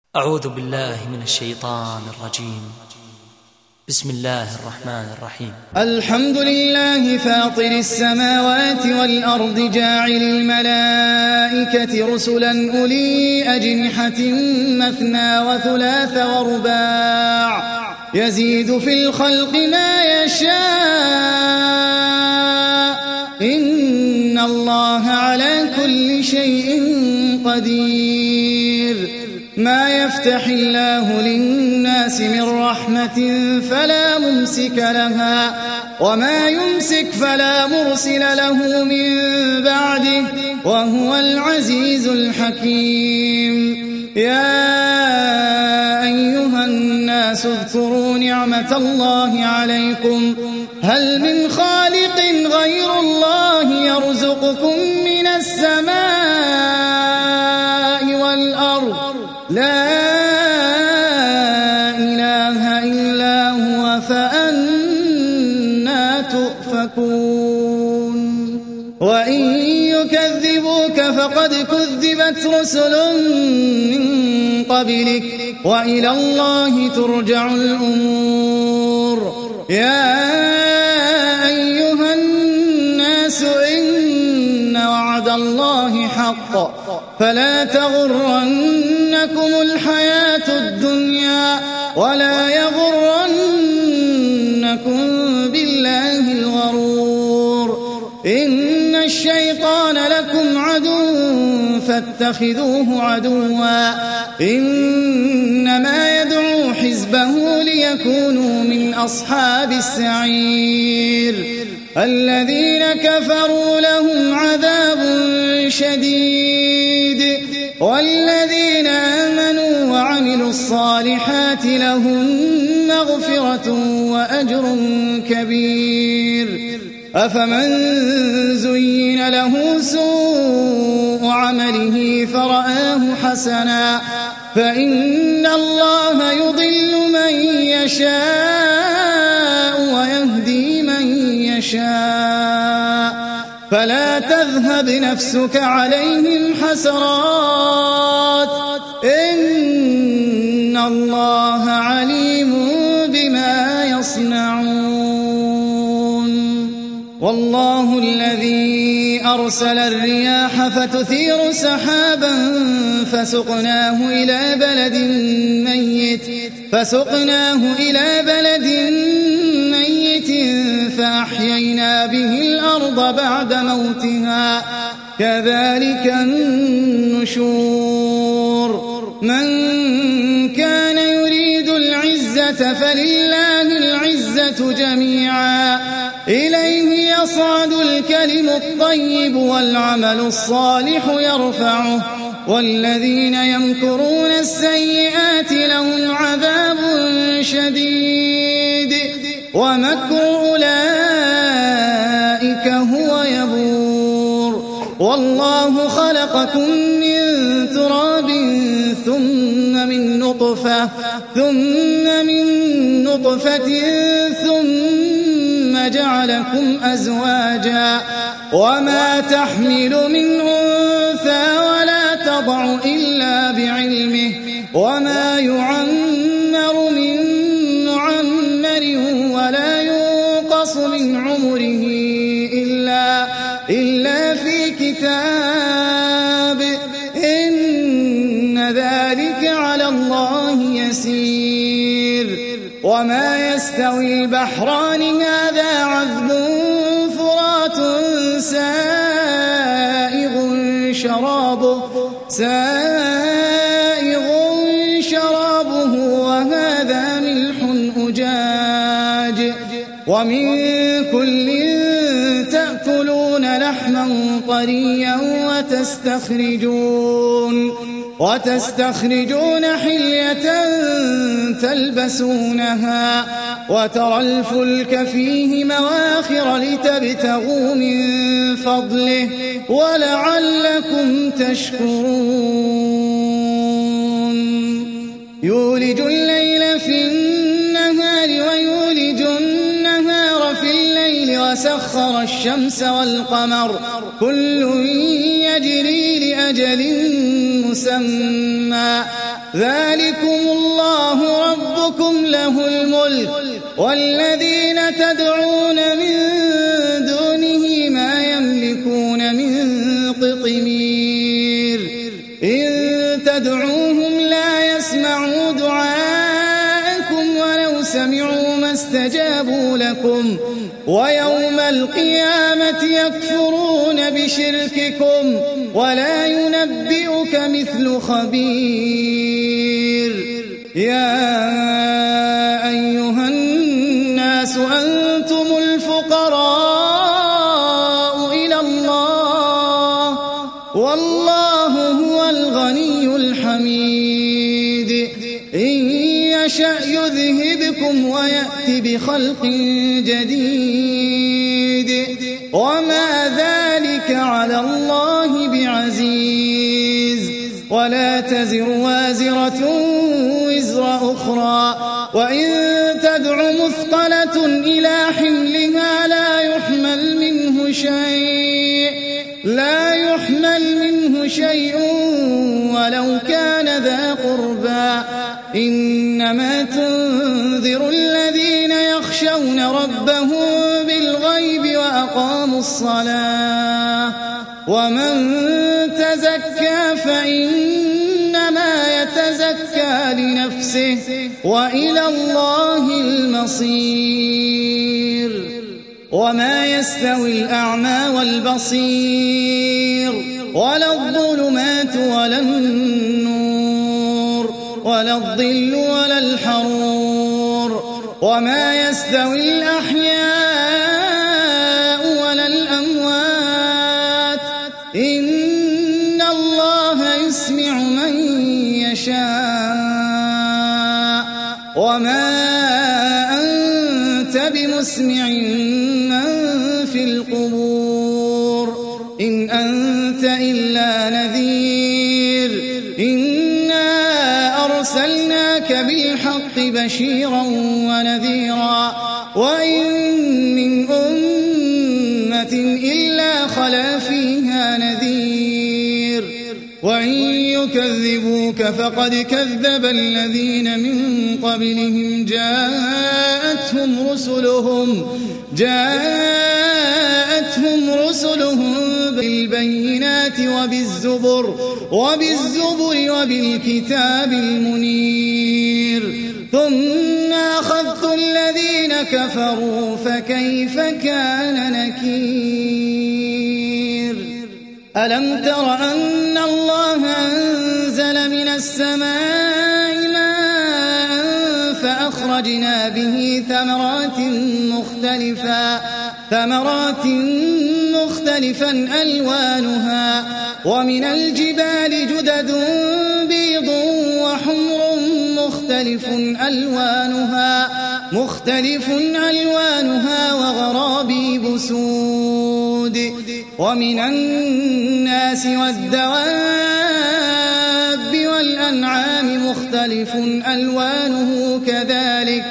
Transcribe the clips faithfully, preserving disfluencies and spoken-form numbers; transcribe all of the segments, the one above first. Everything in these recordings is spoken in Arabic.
أعوذ بالله من الشيطان الرجيم. بسم الله الرحمن الرحيم. الحمد لله فاطر السماوات والأرض جاعل الملائكة رسلا أولي أجنحة مثنى وثلاث ورباع يزيد في الخلق ما يشاء إن الله على كل شيء قدير. ما يفتح الله للناس من رحمة فلا ممسك لها وما يمسك فلا مرسل له من بعده وهو العزيز الحكيم. يا أيها الناس اذكروا نعمة الله عليكم هل من خالق غير الله يرزقكم من السماء والأرض لا إله إلا هو فأنى تؤفكون. وإن يكذبوك فقد كذبت رسل من قبلك وإلى الله ترجع الأمور. يا أيها الناس إن وعد الله حق فلا تغرنكم الحياة الدنيا ولا يغرنكم بالله الغرور. إن الشيطان لكم عدو فاتخذوه عدوا إنما يدعو حزبه ليكونوا من أصحاب السعير. الذين كفروا لهم عذاب شديد والذين آمنوا وعملوا الصالحات لهم مغفرة وأجر كبير. أفمن زين له سوء عمله فرآه حسنا فإن الله يضل من يشاء ويهدي من يشاء فلا تذهب نفسك عليهم حسرات إن الله عليم بما يصنعون. والله الذي أرسل الرياح فتثير سحابا فسقناه إلى بلد ميت فسقناه إلى بلد ميت فأحيينا به الأرض بعد موتها كذلك النشور. من كان يريد العزة فلله العزة جميعا إليه يصعد الكلم الطيب والعمل الصالح يرفعه والذين يمكرون السيئات لهم عذاب شديد ومكر أولئك هو يبور. والله خلقكم من تراب ثم من نطفة ثم من نطفة ثم جعلكم أزواجا وما تحمل من أنثى ولا تضع إلا بعلمه وما يعمر من معمر ولا ينقص من عمره إلا, إلا في كتاب إن ذلك على الله يسير. وما يستوي البحران هذا عذب فرات سائغ شرابه سائغ شرابه وهذا ملح أجاج ومن كل تأكلون لحما طريا وتستخرجون وتستخرجون حلية تلبسونها وترى الفلك فيه مواخر لتبتغوا من فضله ولعلكم تشكرون. يولج الليل في النهار ويولج النهار في الليل وسخر الشمس والقمر كل يجري لأجل مسمى ذلكم الله ربكم له الملك والذين تدعون من دونه ما يملكون من قطمير إن تدعوهم لا يسمعوا دعاءكم ولو سمعوا ما استجابوا لكم ويوم القيامة يكفرون بشرككم ولا ينبئك مثل خبير يا أيها الناس أنتم الفقراء إلى الله والله هو الغني الحميد إن يشأ يذهبكم ويأتي بخلق جديد وما ذلك على الله بعزيز ولا تزر وازرة وزر أخرى وإن تدع مثقلة إلى حملها لا يحمل منه شيء لا يحمل منه شيء ولو كان ذا قربى إنما تنذر الذين يخشون ربهم بالغيب وأقاموا الصلاة ومن تزكى فإنما يتزكى لنفسه وإلى الله المصير وما يستوي الأعمى والبصير ولا الظلمات ولا النور ولا الظل ولا الحرور وما يستوي الأحياء ولا الأموات إن الله يسمع من يشاء وما أنت بمسمع من في القبور إن أنت إلا نذير إنا أرسلناك بالحق بشيرا ونذيرا وإن من أمة إلا خلا فيها نذير وإن يكذبوك فقد كذب الذين من قبلهم جاءتهم رسلهم جاءتهم رسلهم بالبينات وبالزبر وبالزبر وبالكتاب المنير ثم أخذت الذين كفروا فكيف كان نكير ألم تر أن الله أنزل من السماء ماء فأخرجنا به ثمرات مختلفا ثمرات مختلفا ألوانها ومن الجبال جدد بيض وحمر مختلف ألوانها مختلف ألوانها وغرابيب سود ومن الناس والدواب والأنعام مختلف ألوانه كذلك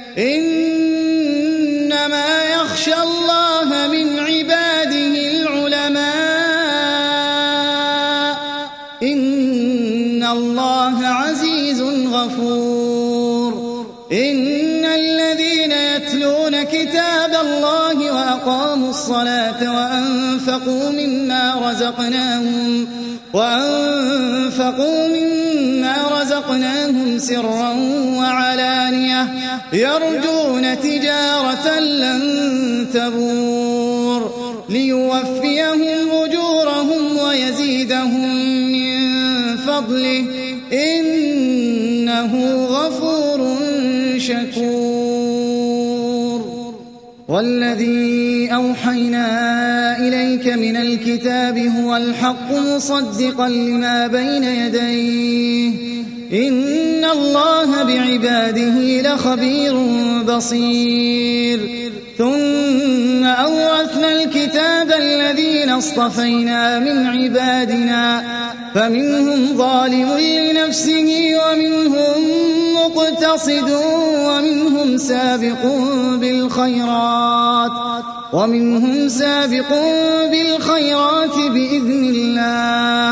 إنما يخشى الله من عباده العلماء إن الله عزيز غفور إن الذين يتلون كتاب الله وأقاموا الصلاة وأنفقوا مما رزقناهم وأنفقوا مما رزقناهم سرا وعلانية يرجون تجارة لن تبور ليوفيهم أجورهم ويزيدهم من فضله إنه غفور شكور والذي أوحينا إليك من الكتاب هو الحق مصدقا لما بين يديه إن الله بعباده لخبير بصير ثم أورثنا الكتاب الذين اصطفينا من عبادنا فمنهم ظالم لنفسه ومنهم مقتصد ومنهم سابق بالخيرات ومنهم سابق بالخيرات بإذن الله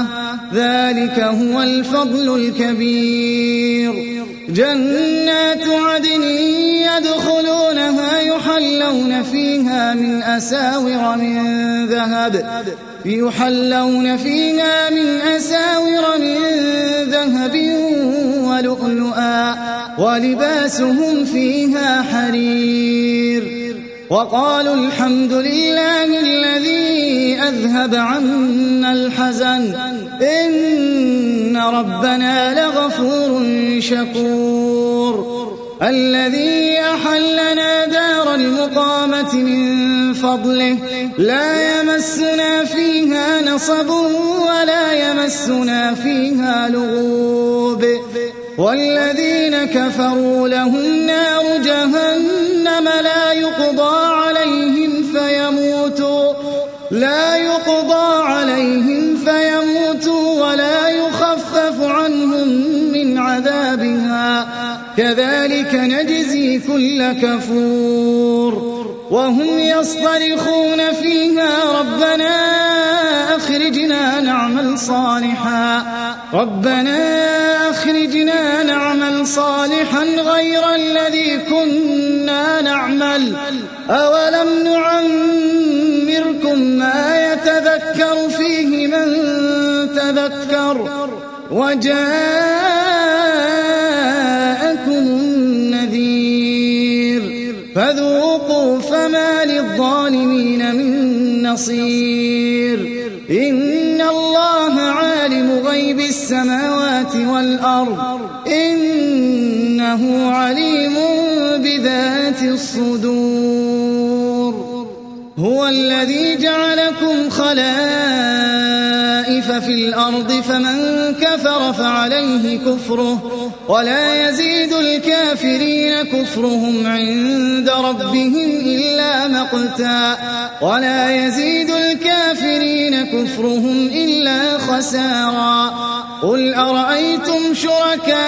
ذلك هو الفضل الكبير. جنات عدن يدخلونها يحلون فيها من أساور من ذهب يحلون فيها من أساور من ذهب ولؤلؤا ولباسهم فيها حرير. وقالوا الحمد لله الذي أذهب عنا الحزن إن ربنا لغفور شكور. الذي أحلنا دار المقامة من فضله لا يمسنا فيها نصب ولا يمسنا فيها لغوب. والذين كفروا لهم نار جهنم لا يقضى عليهم فيموتوا لا يقضى عليهم فيموتوا ولا يخفف عنهم من عذابها كذلك نجزي كل كفور. وهم يصطرخون فيها ربنا أخرجنا نعمل صالحا ربنا أخرجنا نعمل صالحا غير الذي كنا نعمل أولم نعمركم ما يتذكر فيه من تذكر وجاءكم النذير فذوقوا فما للظالمين من نصير. إن الله عالم غيب السماوات والأرض إنه عليم بذات الصدور. هو الذي جعلكم خلائف في الأرض فمن كفر فعليه كفره ولا يزيد الكافرين كفرهم عند ربهم إلا مقتا ولا يزيد الكافرين كفرهم إلا خسارا. قل أرأيتم شركاءكم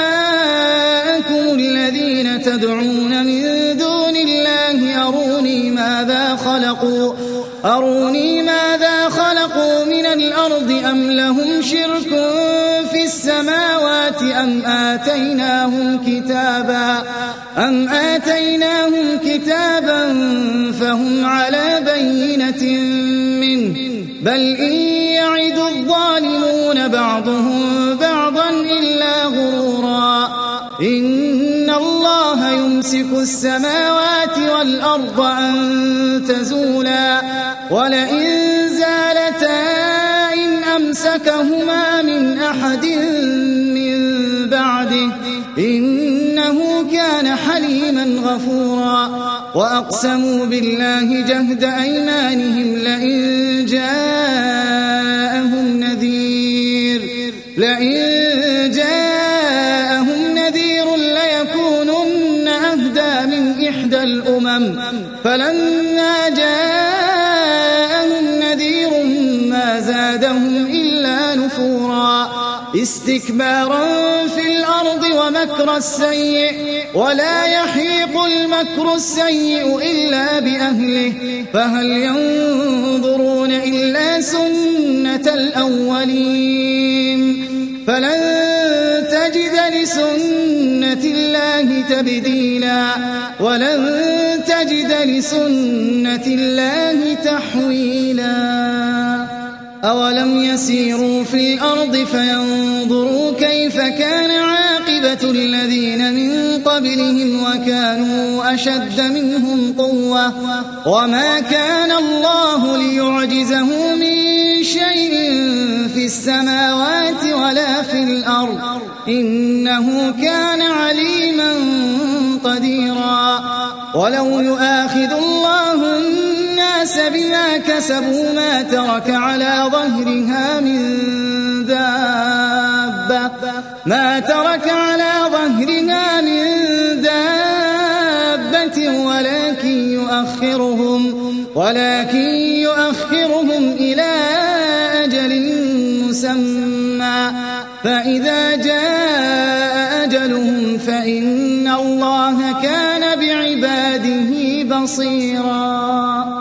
الذين تدعون من دون الله أروني ماذا خلقوا أروني ماذا خلقوا من الأرض أم لهم شرك في السماوات أم آتيناهم كتابا أم آتيناهم كتابا فهم على بينة منه بل إن يعد الظالمون بعضهم بعضا إلا غرورا. إن الله يمسك السماوات والأرض أن تزولا ولئن زالتا إن أمسكهما من أحد من بعده إنه كان حليما غفورا. وأقسموا بالله جهد أيمانهم لئن جاءهم نذير لئن جاءهم نذير ليكونن أهدى من إحدى الأمم فلما جاءهم نذير ما زادهم إلا نفورا استكبارا في الأرض ومكر السيء ولا يحيق المكر السيء إلا بأهله فهل ينظرون إلا سنة الأولين فلن تجد لسنة الله تبديلا ولن تجد لسنة الله تحويلا. أولم يسيروا في الأرض فينظروا كيف كان عاقبة الذين من قبلهم وكانوا أشد منهم قوة وما كان الله ليعجزه من شيء في السماوات ولا في الأرض إنه كان عليما قديرا. ولو يؤاخذ الله الناس بما كسبوا ما ترك على ظهرها من دابة ما ترك على ظهرها من دابة ولكن يؤخرهم ولكن يؤخرهم إلى أجل مسمى فإذا جاء أجلهم فإن الله كان بعباده بصيرا.